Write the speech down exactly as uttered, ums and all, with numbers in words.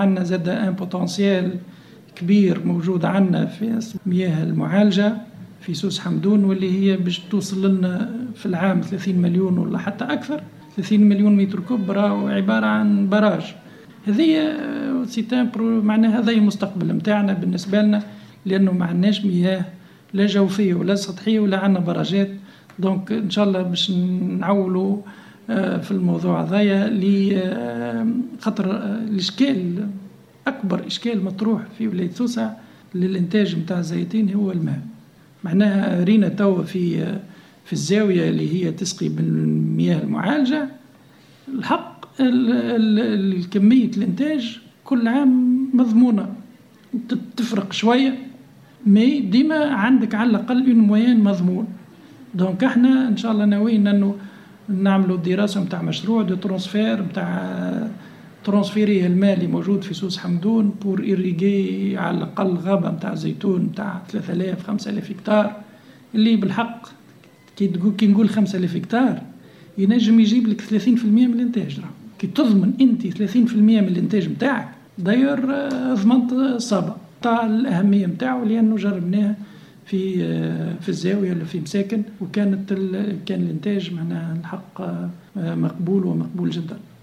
عندنا زاد ان بوتنسيال كبير موجود عندنا في مياه المعالجة في سوس حمدون، واللي هي باش توصل لنا في العام ثلاثين مليون ولا حتى أكثر. ثلاثين مليون متر كوب راهو عبارة عن براج. هذه معناها هذا المستقبل متاعنا بالنسبة لنا، لأنه ما عندناش مياه لا جوفية ولا سطحية ولا عندنا براجات. دونك إن شاء الله باش نعولوا في الموضوع هذايا لخطر الإشكال، أكبر إشكال مطروح في ولاية سوسة للإنتاج متاع الزيتين هو الماء. معناها رينا توا في في الزاوية اللي هي تسقي بالمياه المعالجة الحق الكمية الإنتاج كل عام مضمونة، تفرق شوية مي ديما عندك على الأقل اون موين مضمون. دونك احنا إن شاء الله ناويين أنه نعملوا دراسة متاع مشروع دو ترانسفير متاع ترانسفيريه الماء اللي موجود في سوس حمدون بور إيريغي على الأقل غابة متاع زيتون متاع ثلاثة آلاف خمسة آلاف هكتار، اللي بالحق كي تقول كي نقول خمسة آلاف هكتار ينجم يجيب لك ثلاثين في المية من الإنتاج. كي تضمن أنت ثلاثين في المية من الإنتاج متاعك داير ضمنت الصابة تاع الأهمية متاعه، لأنه جربناها في في الزاوية اللي في مساكن وكانت كان الإنتاج معناها الحق مقبول ومقبول جدا.